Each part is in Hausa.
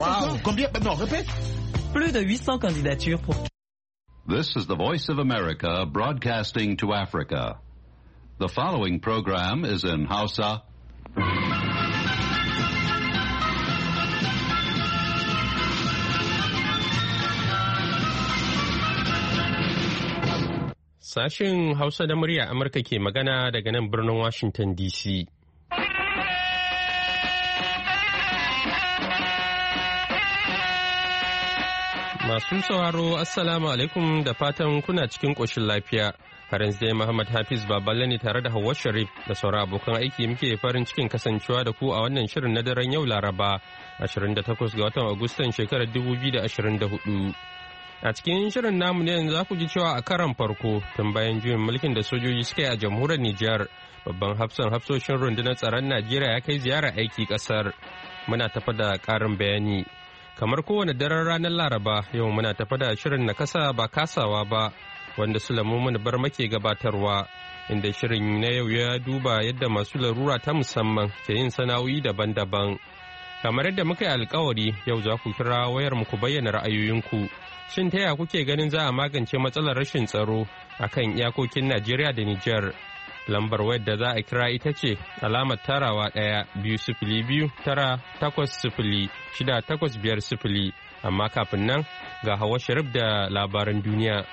Wow, combien? Non, répète. Plus de 800 candidatures pour... This is the Voice of America broadcasting to Africa. The following program is in Hausa. Sashen Hausa da murya Amurka ke magana daga nan birnin Washington DC. Masu sauraro Assalamu alaikum da fatan kuna cikin ƙoshin lafiya. Har yanzu dai Muhammad Hafiz Baballe ne tare da Hauwa Sharif da sauran abokan aiki muke farin cikin kasancewa da ku a wannan shirin na daren yau Laraba 28 ga watan Agustan shekarar 2024. A cikin shirin namu ne za ku ji cewa a karan farko tun bayan juyin mulkin da sojoji suka yi a jamhuriyar Nijar, babban hafsoshin rundunar tsaron Najeriya ya kai ziyara aiki kasar. Muna tafa da ƙarin bayani. Kamar kowane daren ranar Laraba yau muna tafa da shirin na kasa ba kasawa ba wanda Sulaiman bar make gabatarwa, inda shirin na yau ya duba yadda masu larura ta musamman ke yin sana'o'i daban-daban. Kamar yadda muka yi alkawari yau za ku kira wayar mu ku bayyana ra'ayoyinku. Shin ta yaya kuke ganin za a magance matsalar rashin tsaro a kan iyakokin Najeriya da Nijar? Lambar wayar da za a kira ita ce alamar tarawa 1-202-980-6850. Amma kafin nan ga Hawa Sharif da labaran duniya.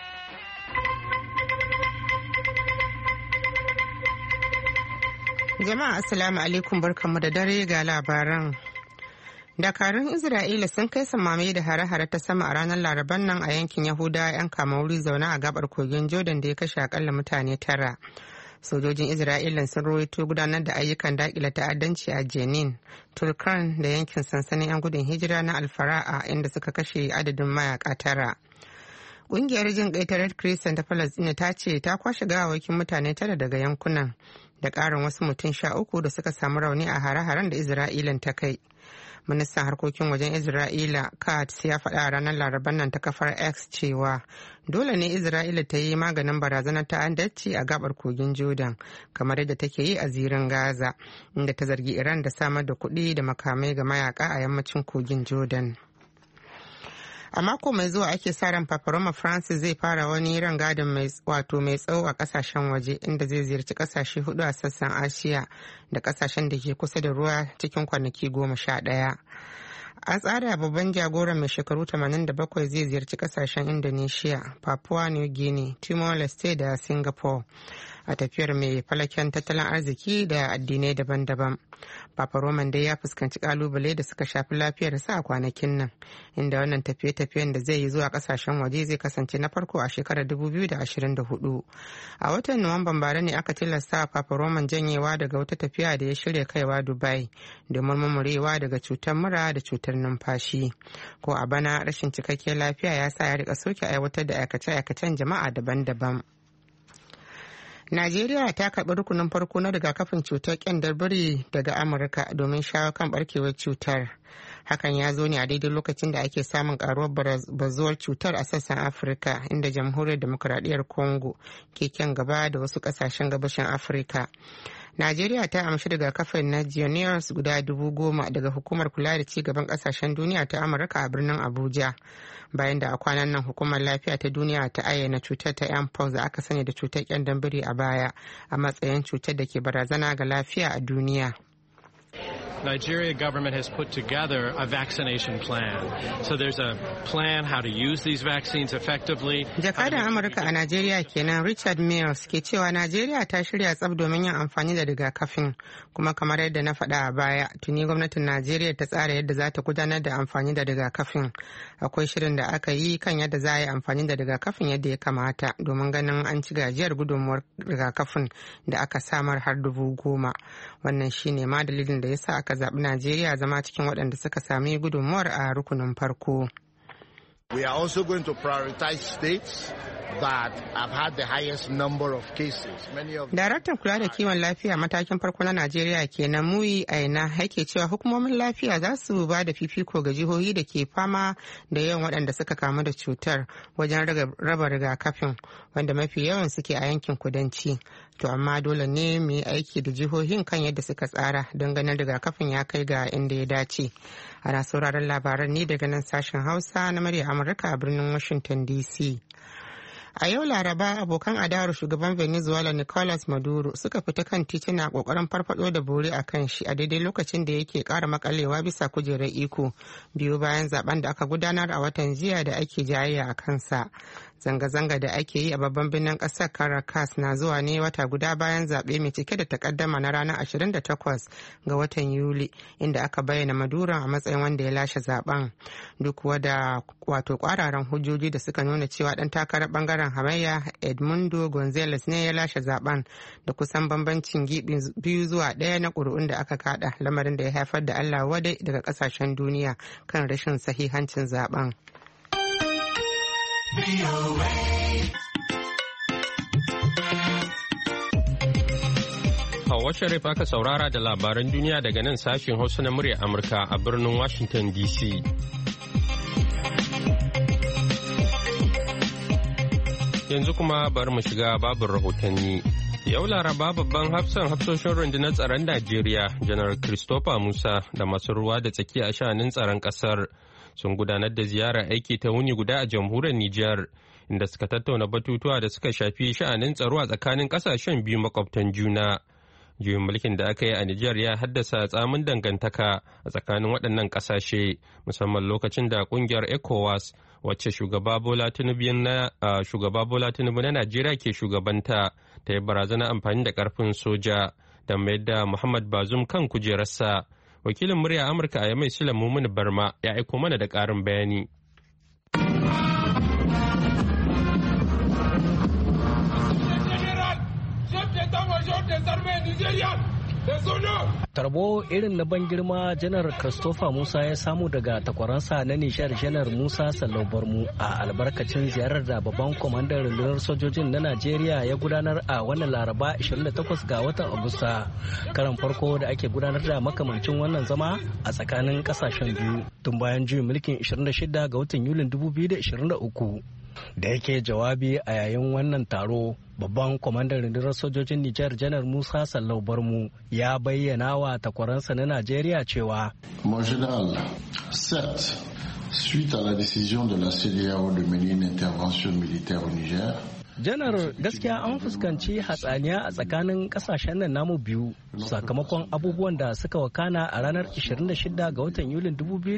Jama'a Assalamu alaikum, barkanmu da dare ga labaran. Dakarun Isra'ila sun kai samame da hare-hare ta sama a ranar Laraban nan a yankin Yahuda 'yan kama wuri zaune a gabar kogin Jordan da ya kashe akalla mutane 9. Sojojin Isra'ila sun rawaito gudanar da ayyukan dakile ta'addanci a Jenin, Turkan da yankin sansanin 'yan gudun hijira na Alfara'a inda suka kashe adadin mayaka 9. Ƙungiyar jin ƙai ta Red Crescent ta Falasɗina ta ce ta kwashe gawawakin mutane 9 daga yankunan da ƙarin wasu mutum 13 da suka samu rauni a hare-haren da Isra'ilan ta kai. Ministan harkokin wajen Isra'ila Katz ya faɗa a ranar Laraban nan ta kafar X cewa dole ne Isra'ila ta yi maganin barazanar ta'addanci a gabar kogin Jordan kamar yadda take yi a zirin Gaza, inda ta zargi Iran da samar da kuɗi da makamai ga mayaka a yammacin kogin Jordan. A mako mai zuwa ake sa ran Papa Roma Francis zai fara wani rangadin mai tsawo a kasashen waje, inda zai ziyarci kasashe 4 a sassan Asiya da kasashen da ke kusa da ruwa cikin kwanaki 11. An tsara babban jagoran mai shekaru 87 zai ziyarci kasashen Indonesia, Papua New Guinea, Timor-Leste da Singapore a tafiyar mai falaken tattalin arziki da addinai daban-daban. Papa Roman dai ya fuskanci kalubale da suka shafi lafiyarsa a kwanakin nan, inda wannan tafiye-tafiyen da zai yi zuwa kasashen waje zai kasance na farko a shekarar 2024. A watan Nuwamban bara ne aka tilasta Papa Roman janyewa daga wata tafiya da ya shirya kaiwa Dubai domin murmurewa daga cutar mura da cutar numfashi. Ko a bana rashin cikakkiyar lafiya ya sa ya rika soke aiwatar da aikace-aikacen jama'a daban-daban. Najeriya ta karɓi rukunin farko na rigakafin cutar ƙyandar biri daga Amurka domin shawo kan barkewar cutar. Hakan ya zo ne a daidai lokacin da ake samun karuwar bazuwar cutar a sassan Afirka, inda jamhuriyar demokuraɗiyyar Congo ke kyan gaba da wasu ƙasashen gabashin Afirka. Najeriya ta amshi rigakafin na Jynneos guda 10,000 daga hukumar kula da ci gaban ƙasashen duniya ta Amurka a birnin Abuja, bayan da a kwanan nan hukumar lafiya ta duniya ta ayyana cutar ta mpox da aka sani da cutar ƙyandar biri a baya a matsayin cutar da ke barazana ga lafiya a duniya. Nigeria government has put together a vaccination plan. So there's a plan how to use these vaccines effectively. Jakadan Amurka a Najeriya kenan Richard Mills ke cewa Najeriya ta shirya tsab domin yin amfani da rigakafin, kuma kamar yadda na faɗa a baya tuni gwamnatin Najeriya ta tsara yadda za ta gudanar da amfani da rigakafin. Akwai shirin da aka yi kan yadda za a yi amfani da rigakafin yadda ya kamata domin ganin an ci gajiyar gudunmuwar rigakafin da aka samar har 10,000. Wannan shine ma dalilin da ya sa aka zaɓi Najeriya zama cikin waɗanda suka sami gudunmuwar a rukunin farko. We are also going to prioritize states that have had the highest number of cases. Daraktan kula da kiwon lafiya matakin farko na Najeriya kenan Muyi Aina yake cewa hukumomin lafiya za su ba da fifiko ga jihohi da ke fama da yawan waɗanda suka kamu da cutar wajen raba rigakafin, wanda mafi yawan suke a yankin kudanci. To amma dole ne mu yi aiki da jihohin kan yadda suka tsara don ganin rigakafin ya kai ga inda ya dace. Ana sauraron labaran ne daga nan sashen Hausa na murya Amurka a birnin Washington DC. A yau Laraba abokan adawar shugaban Venezuela Nicolas Maduro suka fita kan titina kokarin farfado da bore a kan shi a daidai lokacin da yake kara makalewa bisa kujerar iko biyu bayan zaben da aka gudanar a watan jiya da ake jayayya a kansa. Zanga-zanga da ake yi a babban birnin kasar Caracas na zuwa ne wata guda bayan zaɓe mai cike da takaddama na ranar 28 ga watan Yuli inda aka bayyana Maduro a matsayin wanda ya lashe zaben. Duk wada kwararan hujjoji da suka nuna cewa dan takarar bangaren hamayya Edmundo Gonzalez ne ya lashe zaben da kusan bambancin gibi 2-1 na ƙuri'un da aka kada, lamarin da ya haifar da Allah wadai daga kasashen duniya kan rashin sahihancin zaben. Hauwa Sharif aka saurara da labaran duniya daga nan sashen Hausa na murya Amurka a birnin Washington DC. Yanzu kuma bari mu shiga babin rahotanni. Yau Laraba babban hafsoshin rundunar tsaron Najeriya, Janar Christopher Musa da masu ruwa da tsaki a sha'anin tsaron ƙasar sun gudanar da ziyarar aiki ta wuni guda a jamhuriyar Nijar, inda suka tattauna batutuwa da suka shafi sha'anin tsaro a tsakanin ƙasashen biyu makwabtan juna. Juyin mulkin da aka yi a Nijar ya haddasa tsamin dangantaka a tsakanin waɗannan ƙasashe, musamman lokacin da ƙungiyar ECOWAS, wacce shugaba Bola Tinubu na Najeriya ke shugabanta, ta yi barazana amfani da ƙarfin soja da mayar da Muhammad Bazoum kan kujerarsa. Wakilin murya Amurka a Yamai Sulaimu Mumuni Barma ya aiko mana da ƙarin bayani. Tarbo irin na ban girma Janar Christopher Musa ya samu daga takwaransa na Nijar Janar Musa Sallau Barmu a albarkacin ziyarar da babban kwamandan rundunar sojojin na Najeriya ya gudanar a wannan Laraba 28 ga watan Agusta. Karan farko da ake gudanar da makamancin wannan zama a tsakanin kasashen biyu tun bayan juyin mulkin 26 ga watan Yulin 2023. Da yake jawabi a yayin wannan taro, babban kwamandan rundunar sojojin Nijar Janar Musa Sallau Barmu ya bayyana wa takwaransa na Najeriya cewa Mon général, certes, suite à la décision de la CEDEAO de mener une intervention militaire au Niger, Janar, gaskiya an fuskanci hatsaniya a tsakanin kasashen nan namu biyu sakamakon abubuwan da suka wakana a ranar 26 ga watan Yulin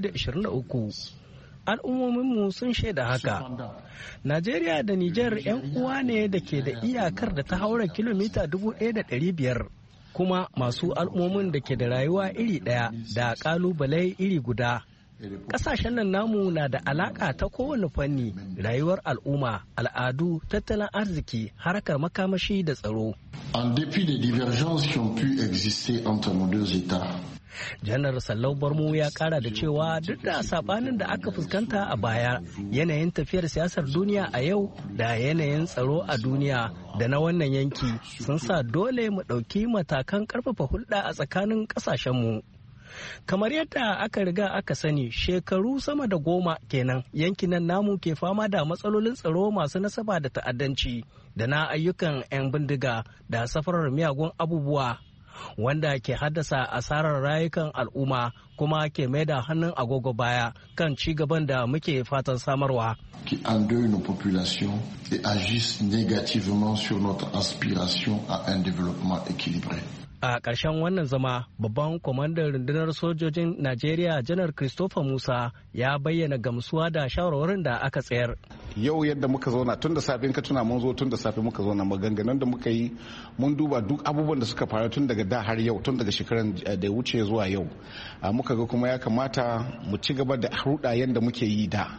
2023. Al'ummominmu sun shaida haka. Najeriya da Nijar 'yan uwa ne da ke da iyakar da ta haura kilomita 1,500, kuma masu al'ummomin da ke da rayuwa iri ɗaya da ƙalubale iri guda. Ƙasashen nan namu na da alaƙa ta kowane fanni: rayuwar al'umma, al'adu, tattalin arziki, harkar makamashi da tsaro. En dépit des divergences qui ont pu exister entre nos deux États, Janar Sallau Barmu ya kara da cewa duk da sabanin da aka fuskanta a baya, yanayin tafiyar siyasar duniya a yau da yanayin tsaro a duniya da na wannan yanki sun sa dole mu ɗauki matakan ƙarfafa hulɗa a tsakanin ƙasashenmu. Kamar yadda aka riga aka sani, shekaru sama da 10 kenan yankin nan namu ke fama da matsalolin tsaro masu nasaba da ta'addanci da na ayyukan 'yan bindiga da safarar miyagun abubuwa, wanda ke haddasa asarar rayukan al'umma kuma ke mai da hannun agogo baya kan ci gaban da muke fatan samarwa. Qui endeuillent nos populations et agissent négativement sur notre aspiration à un développement équilibré. A ƙarshen wannan zama, babban kwamandan rundunar sojojin Najeriya Janar Christopher Musa ya bayyana gamsuwa da shawarwarin da aka tsayar. Yau yadda muka zauna tun da safe, in ka tuna mun zo tun da safe muka zauna, maganganun da muka yi mun duba duk abubuwan da suka faru tun daga da har yau, tun daga shekaran da ya wuce zuwa yau. Muka ga kuma ya kamata mu ci gaba da hulɗa yadda muke yi da.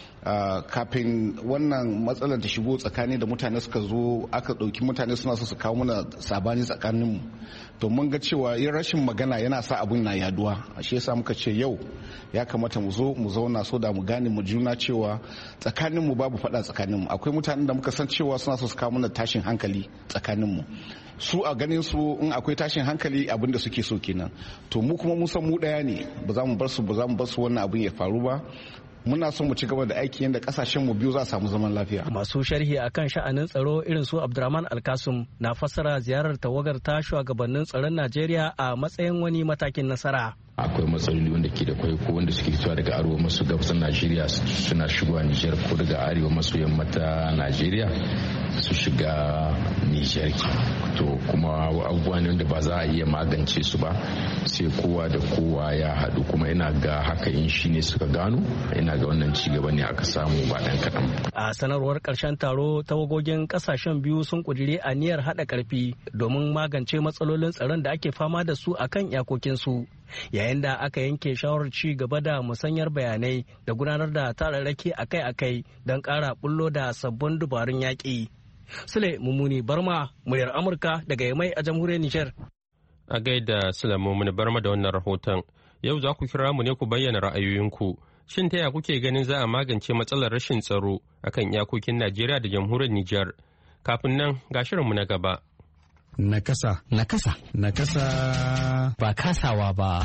Kafin wannan matsalar ta shigo tsakani da mutane suka zo aka ɗauki mutane suna so su kawo mana sabani tsakaninmu, to mun ga cewa yin rashin magana yana sa abun na yaduwa. Shi yasa muka ce yau ya kamata mu zo mu zauna so da mu gane mu juna cewa tsakaninmu babu faɗa tsakaninmu. Akwai mutanen da muka san cewa suna so su kawo mana tashin hankali tsakaninmu, su a ganin su in akwai tashin hankali abin da suke so kenan. To mu kuma mun san mu ɗaya ne, ba za mu bar su wannan abin ya faru ba. muna son mu ci gaba da aiki yadda kasashen mu biyu za su samu zaman lafiya. Masu sharhi akan sha'anin tsaro irin su Abdurrahman Alkasum na fassara ziyarar tawagar ta shugabannin tsaron Najeriya a matsayin wani matakin nasara. Akwai matsaloli wanda ke da kwai ko wanda suke fitowa daga arewa maso gabashin Najeriya suna shigowa Nijar ko daga arewa maso yamma ta Najeriya su shiga Nijar. To kuma abubuwa ne wanda ba za a iya magance su ba sai kowa da kowa ya haɗu, kuma ina ga haka in shi ne suka gano, ina ga wannan ci gaba ne aka samu ba ɗan kaɗan. A sanarwar ƙarshen taro tawagogin ƙasashen biyu sun ƙudiri aniyar haɗa ƙarfi domin magance matsalolin tsaron da ake fama da su akan iyakokinsu. Yayin da aka yanke shawarar ci gaba da musanyar bayanai da gudanar da tararraki akai-akai don ƙara bullo da sabbin dubarun yaƙi. Sule Mummuni Barma, muryar Amurka daga Yamai a jamhuriyar Nijar. A gaida Sule Mummuni Barma da wannan rahoton. Yau za ku kira mu ne ku bayyana ra'ayoyinku. Shin ta ya kuke ganin za a magance matsalar rashin tsaro akan iyakokin Najeriya da jamhuriyar Nijar? Kafin nan ga shirinmu na gaba. Nakasa. Nakasa. Nakasa. Ba kasawa ba.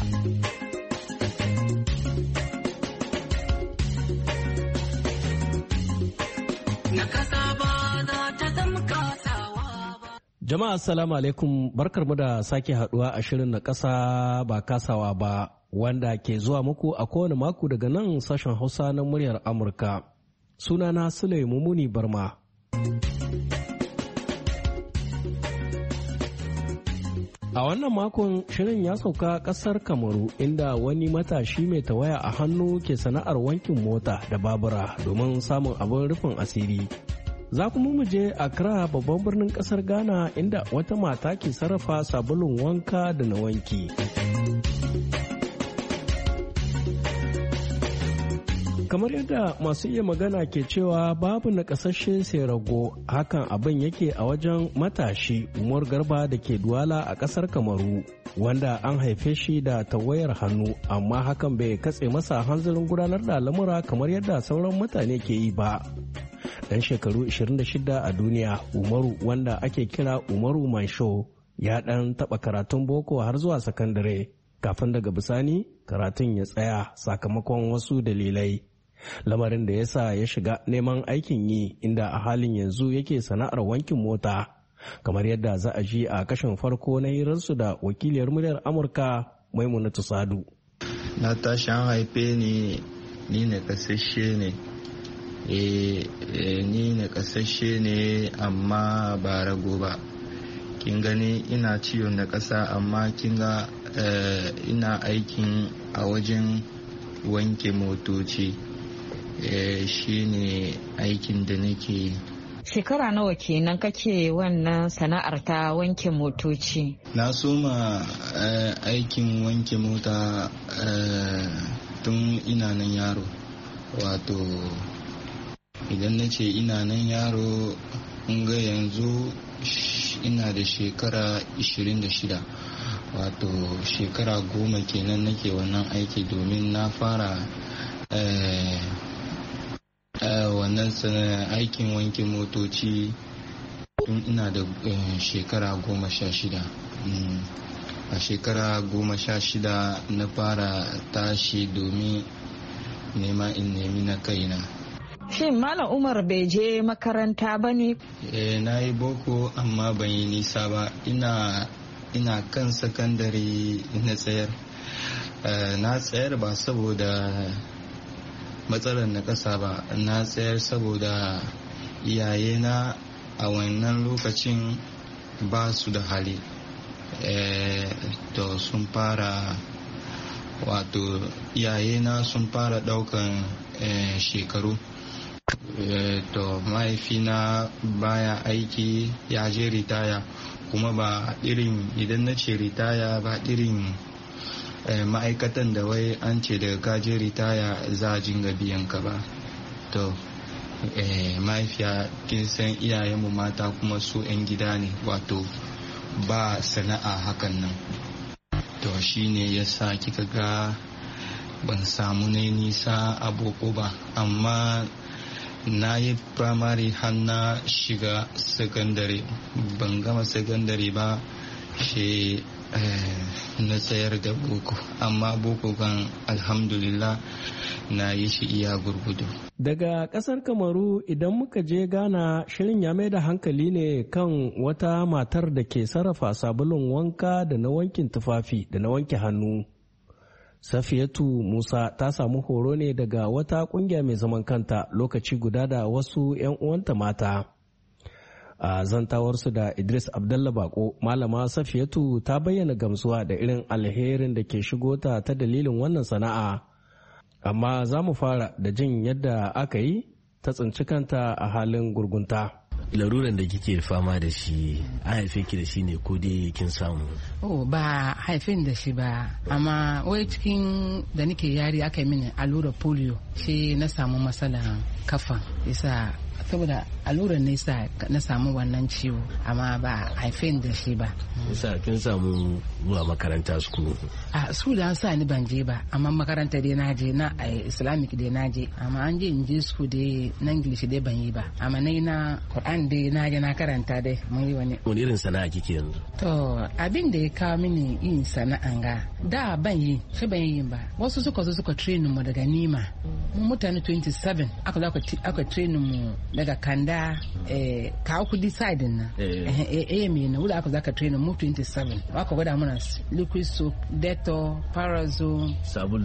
Jama'a assalamu alaikum, barkarmu da sake haduwa a shirin na kasa ba kasawa ba wanda ke zuwa muku a kowane mako daga nan sashen Hausa na muryar Amurka. Sunana Sule Mumuni Barma. A wannan makon shirin ya sauka kasar Kamaru inda wani matashi mai tawaya a hannu ke sana'ar wankin mota da babura domin samun abin rufin asiri. Za kuma mu je Accra babban birnin kasar Ghana inda wata mata ke sarrafa sabulun wanka da na wanki. Kamar yadda masu iya magana ke cewa babu nakasashe sai rago, hakan abin yake a wajen matashi Umar Garba da ke Duwala a kasar Kamaru, wanda an haife shi da tawayar hannu amma hakan bai katse masa hanzarin gudanar da lamura kamar yadda sauran mutane ke yi ba. Dan shekaru 26 a duniya, Umaru wanda ake kira Umaru Mansho ya dan taba karatun boko har zuwa sakandare kafin daga bisani karatun ya tsaya sakamakon wasu dalilai. Lamarin da ya sa ya shiga neman aikin yi inda a halin yanzu yake sana'ar wankin mota, kamar yadda za a ji a kashin farko na hirarsu da wakiliyar muryar Amurka Maimunatu Sadu. Na tashi an haife ni ne kasashe ne. Ni ne kasashe ne amma ba rago ba. Kin gani ina ciwon da kasa amma kin ga ina aikin a wajen wanke motoci. Shi ne aikin da nake. Shekara nawa kenan kake wannan sana'ar ta wanke motoci? Na soma aikin wanke mota tun ina nan yaro. Wato idan na ce ina nan yaro, ga yanzu ina da shekara 26. Wato shekara 10 kenan nake wannan aiki, domin na fara wannan aikin wanke motoci tun ina da shekara 16. A shekara 16 na fara tashi domin nema in nemi na kaina. Shin Malam Umar bai je makaranta ba ne? Na yi boko amma ban yi nisa ba. Ina kan sakandare na tsayar. Na tsayar ba saboda matsalar na ƙasa ba, na tsayar saboda iyayena a wannan lokacin ba su da hali. To sun fara, wato iyayena sun fara ɗaukan shekaru. To mahaifina baya aiki, ya je ritaya, kuma ba irin, idan na ce ritaya ba irin ma'aikatan da wai an ce daga kaje ritaya za a jinga biyan ka ba. To mahaifiya, kin san iyayenmu mata kuma su 'yan gida ne, wato ba sana'a hakan nan. To shine yasa kika ga ban samu na nisa a boko ba, amma na yi primary har na shiga secondary. Ban gama secondary ba, shi na sayar da boko, amma boko kan alhamdulillah na yi shi iya gurgudu. Daga kasar Kamaru idan muka je Ghana, shirin ya mai da hankali ne kan wata matar da ke sarrafa sabulun wanka da na wankin tufafi da na wanke hannu. Safiyatu Musa ta samu horo ne daga wata kungiya mai zaman kanta lokaci guda da wasu 'yan uwanta mata. A zantawarsu da Idris Abdallah Bako, malama Safiyatu ta bayyana gamsuwa da irin alherin da ke shigo ta dalilin wannan sana'a. Amma za mu fara da jin yadda aka yi ta tsinci kanta a halin gurgunta. Laruran da kike fama da shi an haife ki da shi ne ko dai kin samu? Ba haifin da shi ba, amma wai cikin da nake yari aka yi mini allurar polio shi na samu matsalan kafa, yasa saboda allurar ne sa na samu wannan ciwo, amma ba haifin da shi ba. Yasa kin samu zuwa makaranta school? A school an sa ni ban je ba, amma makaranta dai na je, na islamic dai na je, amma an je in je school dai na english dai ban yi ba, amma na Quran dai na je na karanta dai mun yi wani. Wani irin sana'a kike yanzu? To abin da ya kawo mini yin sana'an ga da ban yi shi ban yi ba, wasu suka train mu daga Nima, mutane 27 aka train mu daga Kanda kawo kudi side na me na wula aka zaka train mu 27 aka gwada mana liquid soap, Dettol, Parazone,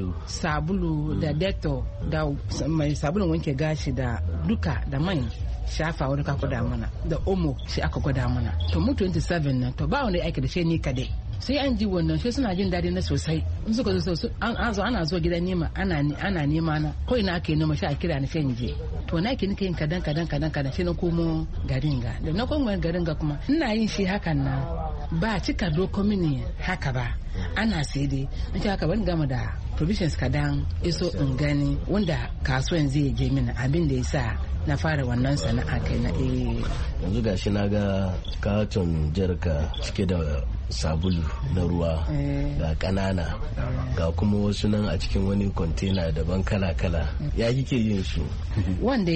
sabulu da Dettol da mai sabulun wanke gashi da duka da man shafa wani ka gwada mana da omo shi aka gwada mana. To mu 27 na to ba wani aiki da shi ni kadai, sai an ji wannan shi suna jin daɗi na sosai. In suka zo ana zuwa gidan nema ana nema na ko ina ake nema shi a kira ni sai in je. To na ki nika yin kadan shi na komo garin ga da na komo garin ga kuma ina yin shi hakan na ba cika doko mini haka ba, ana sai dai in haka ban gama da provisions kadan iso in gani wanda kasuwan zai je mini, abin da yasa na fara wannan sana'a kai na yanzu gashi na ga katon jarka cike da sabulu na ruwa ga kanana ga kuma wasu nan a cikin wani kwantena daban kala-kala, ya kike yin su? Wanda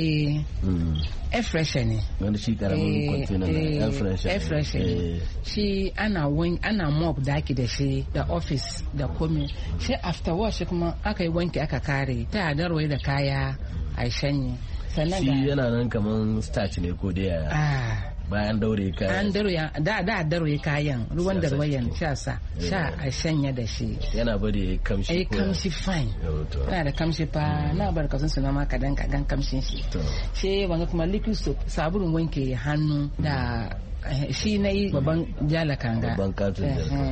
air fresher ne, wanda shi karamin kwantena na air fresher ne, shi ana mop daki da shi da office da komai, shi after wash kuma aka yi wanki aka kare ta darwaye da kaya a shanye. Shi yana nan kaman starch ne ko da yaya? Bayan daure kayan da daure kayan ruwan darwayan sha a shanya da shi, yana bari ya kamshi ko kamshi fine, yana da kamshi fa na bar kasan suna ma kadan kamshin shi wanga kuma liquid soap, sabulun wanke hannu da shi na yi babban jala kanga, babban katon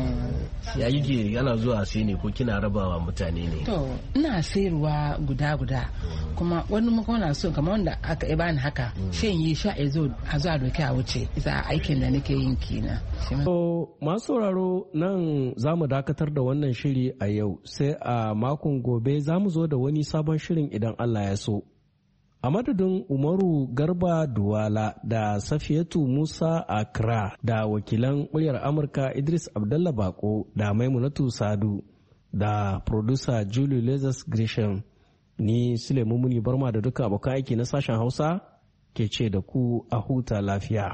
ya yi ke yana zuwa sai ne ko kina rabawa mutane ne? To ina sayarwa guda kuma wani muka na so kamar wanda aka yi bani haka shan yi sha a zo a doki a wuce, isa aikin da nake yin kenan. To masu sauraro nan za mu dakatar da wannan shiri a yau, sai a makon gobe za mu zo da wani sabon shirin idan Allah ya so. A madadin Umaru Garba Duwala da Safiyatu Musa Accra da wakilan muryar Amurka Idris Abdallah Bako da Maimunatu Sadu da producer Julie Lazarus Gresham, ni Sulaimu Muni Barma da duka abokan aiki na sashen Hausa ke ce da ku a huta lafiya.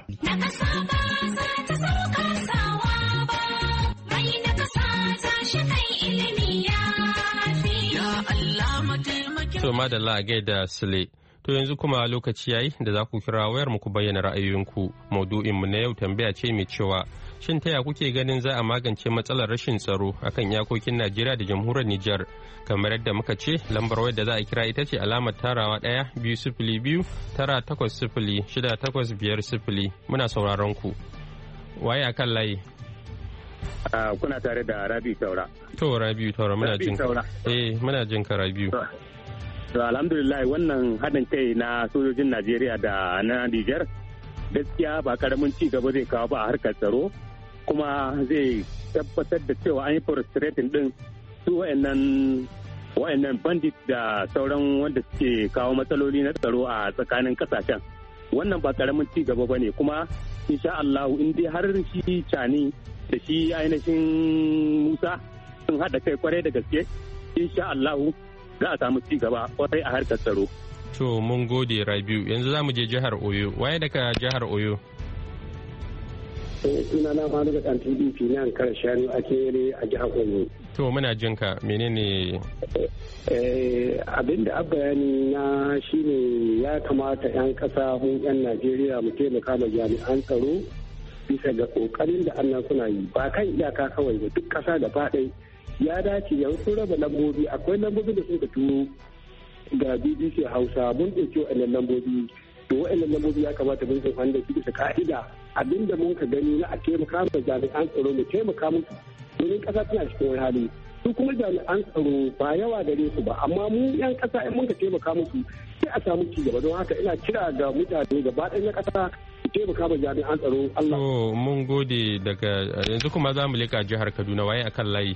To madalla a gaida Sule. To yanzu kuma lokaci yayi da za ku kira wayar mu ku bayyana ra'ayoyinku. Maudu'inmu na yau tambaya ce mai cewa shin taya kuke ganin za a magance matsalar rashin tsaro akan iyakokin Najeriya da jamhuriyar Nijar? Kamar yadda muka ce lambar wayar da za a kira ita ce alamar tarawa 1-202-980-6850. Muna sauraron ku. Waye a kan layi? Kuna tare da Rabiu Taura. To Rabiu Taura muna jin ka. Muna jin ka Rabiu. To alhamdulillah wannan haɗin kai na sojojin Najeriya da na Nijar gaskiya ba karamin ci gaba zai kawo ba a harkar tsaro, kuma zai tabbatar da cewa an yi frustrating din su wa'annan bandit da sauran wanda suke kawo matsaloli na tsaro a tsakanin kasashen. Wannan ba karamin ci gaba bane, kuma insha Allah in dai har shi Cani da shi ainihin Musa sun haɗa kai kwarai da gaske, insha Allah za a samu ci gaba kwarai a harkar tsaro. To mun gode Rabiu, yanzu za mu je jihar Oyo. Waye daga jihar Oyo? Sunana ma daga ɗan PDP nan karshen a kere a jihar Oyo. To muna jin ka menene? Abin da bayani na shine ya kamata 'yan ƙasa mun 'yan Najeriya mu taimaka ma jami'an tsaro bisa ga ƙoƙarin da annan suna yi ba kan iyaka kawai ba duk ƙasa da faɗai ya dace ya sun raba lambobi akwai lambobi da suka turo ga BBC Hausa mun ɗauki waɗannan lambobi to waɗannan lambobi ya kamata mun san wanda su bisa ka'ida abinda mun ka gani na a taimaka ma jami'an tsaro mu taimaka musu domin ƙasa tana cikin wani hali su kuma jami'an tsaro ba yawa gare su ba amma mu 'yan ƙasa in mun ka taimaka musu sai a samu ci gaba don haka ina kira ga mutane gaba ɗaya na ƙasa su taimaka ma jami'an tsaro Allah. Mun gode daga yanzu kuma za mu leƙa jihar Kaduna waye akan layi.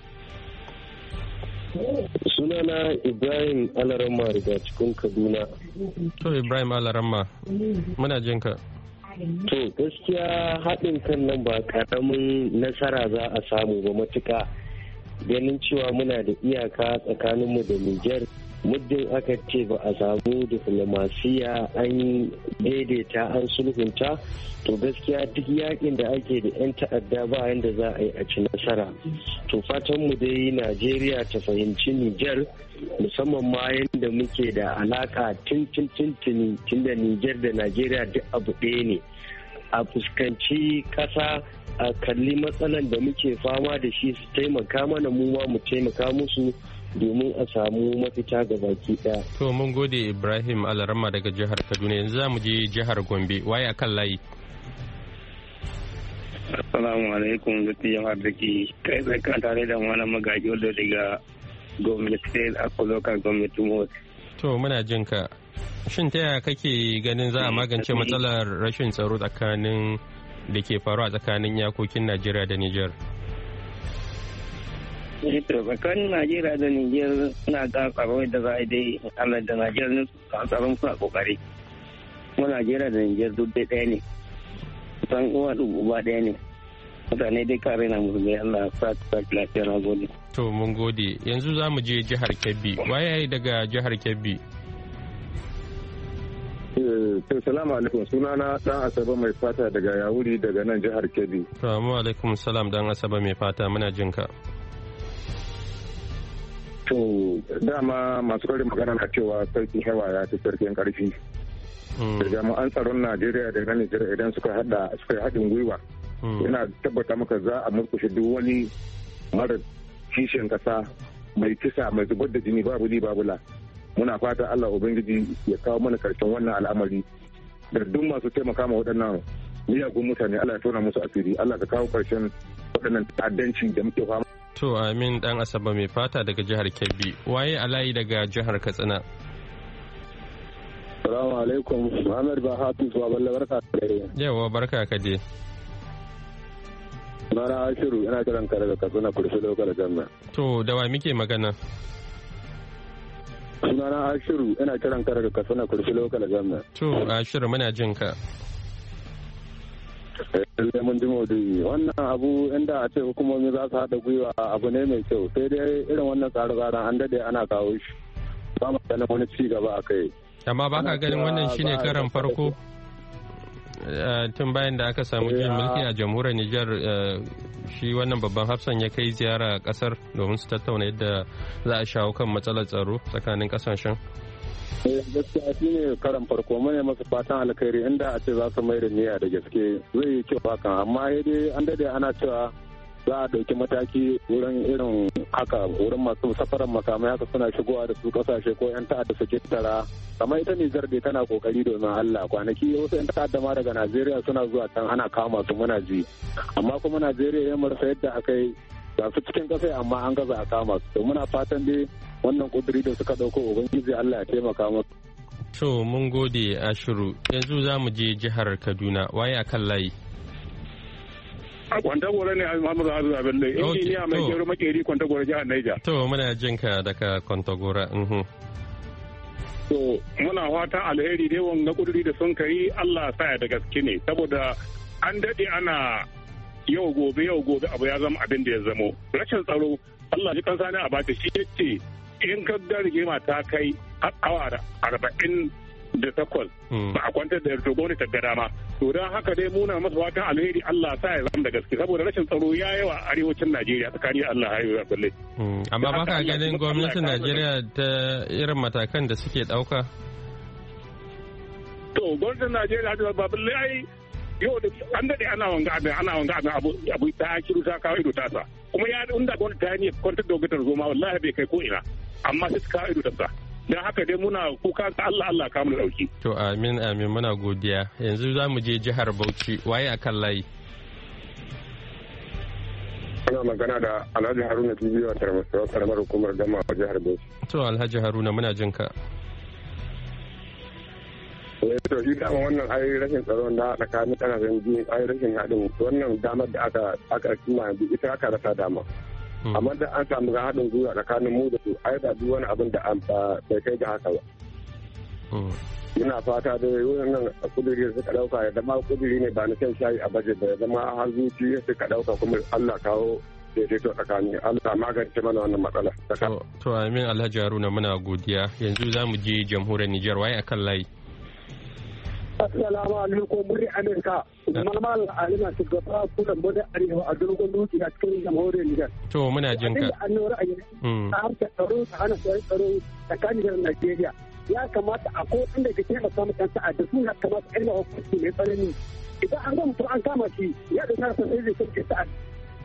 Sunana Ibrahim Alaramma daga cikin Kaduna. To Ibrahim Alaramma muna jin ka. To gaskiya haɗin kan nan ba ƙaramin nasara za a samu ba matuƙa ganin cewa muna da iyaka tsakaninmu da Nijar muddin aka ce ba a samu diflomasiya an daidaita an sulhunta to gaskiya duk yakin da ake da 'yan ta'adda ba yanda za a yi a ci nasara to fatanmu dai Najeriya ta fahimci Nijar musamman ma yadda muke da alaka tun da Nijar da Najeriya duk abu ɗaya ne a fuskanci ƙasa a kalli matsalan da muke fama da shi su taimaka mana mu ma mu taimaka musu domin a samu mafita ga baki ɗaya. To mun gode Ibrahim Alarama daga jihar Kaduna yanzu za mu je jihar Gombe waye akan layi. Assalamu alaikum zati jama'ar da ke kai tsakan tare da malam magaji wadda daga Gombe State a local government mode. To muna jin ka. Shin ta yaya kake ganin za a magance matsalar rashin tsaro tsakanin da ke faruwa tsakanin yakokin Najeriya da Nijar? Tsakanin Najeriya da Nijar suna ga tsaro da za a dai Allah da Najeriya tsaron suna kokari. Kuma Najeriya da Nijar duk dai ɗaya ne. San uwa da uba ɗaya ne. Mutane dai kare na musulmai Allah sa ta lafiya na gode. To mun gode yanzu za mu je jihar Kebbi. Waye daga jihar Kebbi? Salamu alaikum sunana dan Asaba mai fata daga Yawuri daga nan jihar Kebbi. Salamu alaikum salam dan Asaba mai fata muna jin ka. To dama masu karin magana na cewa sarkin hewa ya fi sarkin karfi. Da jami'an tsaron Najeriya da na Nijar idan suka haɗin gwiwa. Ina tabbata maka za a murkushe duk wani mara kishin kasa mai kisa mai zubar da jini babu li babu la. Muna fata Allah Ubangiji ya kawo mana karshen wannan al'amari da duk masu taimaka ma waɗannan miyagun mutane Allah ya tona musu asiri Allah ka kawo karshen waɗannan ta'addanci da muke fama. To amin dan Asaba mai fata daga jihar Kebbi waye alayi daga jihar Katsina. Assalamu alaikum Muhammad Bahafiz wa balla barka da yawa barka ka je. Mara Ashiru ina kiran ka daga Katsina kurfi lokal ganna. To da wa muke magana? Sunana Ashiru ina kiran ka daga Katsina kurfi lokal ganna. To Ashiru muna jin ka. Mun ji maudu'i wannan abu inda a ce hukumomi za su haɗa gwiwa abu ne mai kyau sai dai irin wannan tsare-tsaren an dade ana kawo shi ba mu ganin wani ci gaba a kai. Amma ba ka ganin wannan shine karan farko tun bayan da aka samu jin mulki a jamhuriyar Nijar shi wannan babban hafsan ya kai ziyara kasar domin su tattauna yadda za a shawo kan matsalar tsaro tsakanin kasashen. Gaskiya shi ne karan farko mune masu fatan alkhairi inda a ce za su mai da niyya da gaske zai yi kyau hakan amma dai an dade ana cewa za a ɗauki mataki wurin irin haka wurin masu safarar makamai haka suna shigowa da su kasashe ko 'yan ta'adda su tara kamar ita Nijar dai tana kokari domin Allah kwanaki wasu 'yan ta'adda ma daga Najeriya suna zuwa can ana kama su muna ji amma kuma Najeriya ya marasa yadda aka yi ga su cikin ƙasa amma an gaza a kama su to muna fatan dai wannan kuduri da suka ɗauko ubangiji Allah ya taimaka musu. To mun gode Ashiru yanzu za mu je jihar Kaduna waye akan layi. Kwantagora ne Muhammadu Hazu Abin da injiniya mai gero makeri Kwantagora jihar Niger. To muna jin ka daga Kwantagora. To muna fatan alheri dai wanga kuduri da sun kai Allah sa ya da gaske ne saboda an dade ana yau gobe abu ya zama abin da ya zamo rashin tsaro Allah ji kansa ne a bata shi yace in ka ga rigima ta kai awa 40 ba a kwantar da to gwamnati ta dama to don haka dai muna masa fatan alheri Allah sa ya zama da gaske saboda rashin tsaro ya yawa a arewacin Najeriya tsakanin Allah ya balle amma baka ganin gwamnatin Najeriya ta irin matakan da suke dauka to gwamnatin Najeriya da baballe ai yau da an dade ana wanga abin abu ta shiru ta kawo ido tasa kuma ya inda gwamnati ta ne kwantar da gwamnatin zoma wallahi bai kai ko ina amma sai ta kawo ido tasa don haka dai muna kuka ga Allah ka mu dauki to amin muna godiya yanzu za mu je jihar Bauchi waye akan layi ana magana da Alhaji Haruna Tibiyo Tarmasa karamar hukumar Gama a jihar Bauchi to Alhaji Haruna muna jin ka to shi dama wannan ai rashin tsaro na tsakanin kasashen biyu ai rashin haɗin wannan damar da aka cimma yanzu ita aka rasa dama amma da an samu ga haɗin gwiwa tsakanin mu da su ai da duk wani abin da an bai kai ga haka ba ina fata da wannan kudiri suka dauka ya zama kudiri ne ba na shan shayi a baje da ya zama har zuci suka dauka kuma Allah kawo daidaito tsakanin Allah magance mana wannan matsala to amin Alhaji Haruna muna godiya yanzu za mu je jamhuriyar Nijar waye akan layi Assalamu alaikum muri Amerika Malmal Alima shugaba kudan bude arewa a dogon duki a cikin jamhuriyar Nijar. To muna jin ka. An nora a yanzu. A harkar tsaro ta hana tsaro tsakanin da Najeriya. Ya kamata a ko inda ke taimaka mutane ta'adda su ya kamata a yi hukunci mai tsanani. Idan an ga mutum an kama shi ya da nasa sai zai sauke ta'adda.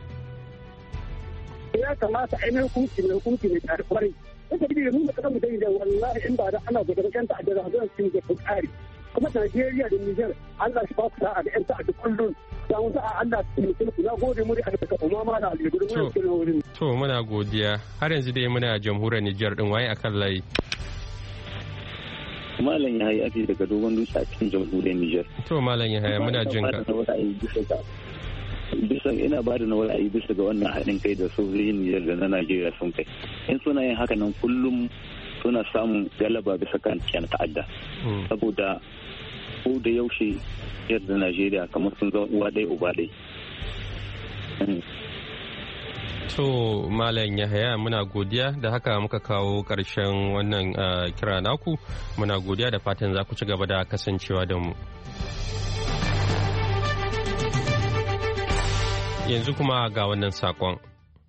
Ya kamata a yi hukunci mai tsari kwarai. Wata bidiyo mun da kasan mu dai da wallahi in ba da ana gudanar kan ta'adda da zan cin da tsari. Kuma Najeriya da Nijar Allah shi ba ku sa'a da 'yan ta'adda kullum da wasu a Allah su mutum ku na gode muri a daga kuma ma da aljihu mun cikin wurin. To muna godiya har yanzu dai muna jamhuriyar Nijar din waye akan layi. Malam Yahaya Afi daga dogon dutse a cikin jamhuriyar Nijar. To Malam Yahaya muna jin ka. Bisa ina ba da na ra'ayi bisa ga wannan haɗin kai da sojojin Nijar da na Najeriya sun kai. In suna yin haka nan kullum suna samun galaba bisa kan ta'adda. Saboda ko da yaushe yadda Najeriya kamar sun zama uwa ɗaya uba ɗaya. To Malam Yahaya muna godiya da haka muka kawo ƙarshen wannan kira naku muna godiya da fatan za ku ci gaba da kasancewa da mu. Yanzu kuma ga wannan saƙon.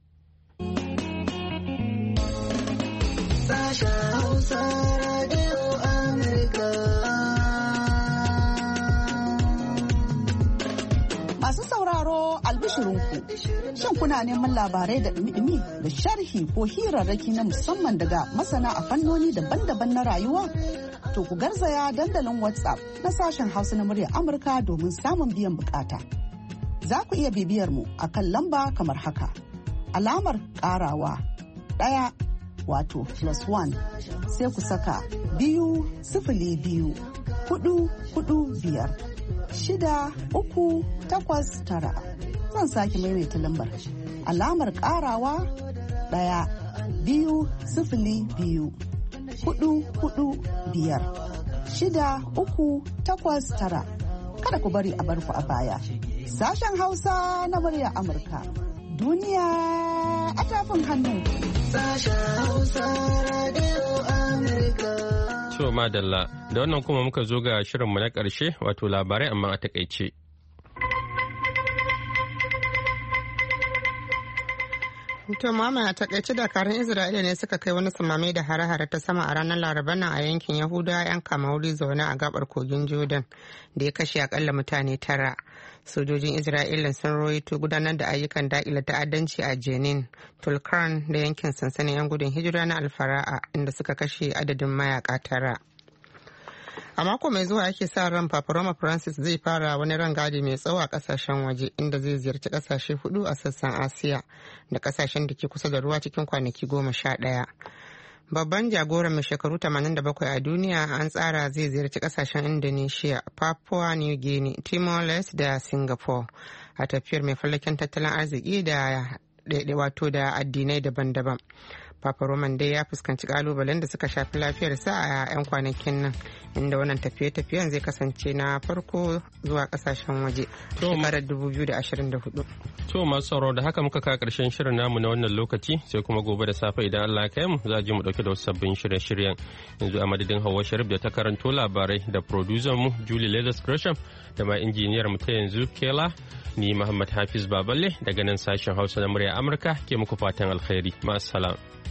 Masu sauraro albishirinku, shin kuna neman labarai da ɗumi-ɗumi da sharhi ko hirarraki na musamman daga masana a fannoni daban-daban na rayuwa? To ku garzaya dandalin WhatsApp na sashen Hausa na muryar Amurka domin samun biyan bukata. Za ku iya bibiyar mu a kan lamba kamar haka. Alamar ƙarawa 1 wato +1 sai ku saka 202 445 6389. Zan sake maimaita lambar. Alamar ƙarawa 1 202 445 6389. Kada ku bari a barku a baya. Sashen Hausa na murya Amurka. Duniya a tafin hannu. Sashen Hausa Radio Amurka. To madalla, da wannan kuma muka zo ga shirinmu na ƙarshe wato labarai amma a takaice. To mama a takaice dakarun Isra'ila ne suka kai wani samame da hare-hare ta sama a ranar Laraba nan a yankin Yahudawa 'yan kamauri zaune a gabar kogin Jordan da ya kashe akalla mutane 9. Sojojin Isra'ila sun rawaito gudanar da ayyukan daƙile ta'addanci a Jenin, Tulkarm da yankin sansanin 'yan gudun hijira na Alfara'a inda suka kashe adadin mayaka 9. A mako mai zuwa ake sa ran Papa Roma Francis zai fara wani rangadi mai tsawo a kasashen waje inda zai ziyarci kasashe 4 a sassan Asiya da kasashen da ke kusa da ruwa cikin kwanaki 11. Babban jagoran mai shekaru 87 a duniya an tsara zai ziyarci kasashen Indonesia, Papua New Guinea, Timor-Leste da Singapore a tafiyar mai fallaken tattalin arziki da wato da addinai daban-daban. Papa Roman dai ya fuskanci kalubalen da suka shafi lafiyarsa a 'yan kwanakin nan, inda wannan tafiye-tafiyen zai kasance na farko zuwa kasashen waje shekarar 2024. To masu sauraro da haka muka kawo karshen shirin namu na wannan lokaci, sai kuma gobe da safe idan Allah ya kai mu za ji mu dauke da wasu sabbin shirye-shiryen. Yanzu a madadin Hauwa Sharif da ta karanto labarai da producer mu Julie Leathers Gresham da ma injiniyar mu ta yanzu Kela, ni Muhammad Hafiz Baballe daga nan sashen Hausa na murya Amurka ke muku fatan alkhairi. Ma'assalam.